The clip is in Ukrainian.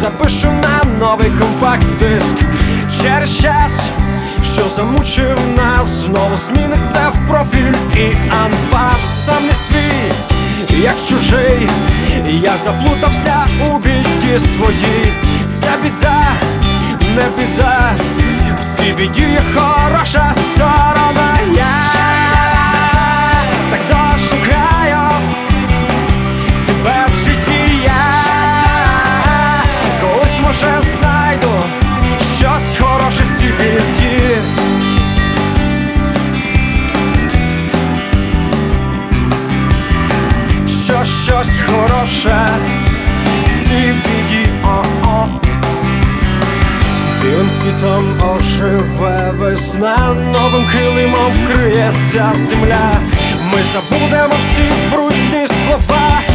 запишу на новий компакт-диск. Через час, що замучив нас, знову зміниться в профіль і анфас. Сам не свій, як чужий, я заплутався у біді своїй. Ця біда, не біда, в цій біді є хороша сторона. Я так дошукаю тебе в житті, я колись, може, знайду щось хороше в цій біді. Щось хороше в цій біді, о-о. Білим світом оживе весна, новим килимом вкриється земля. Ми забудемо всі брудні слова,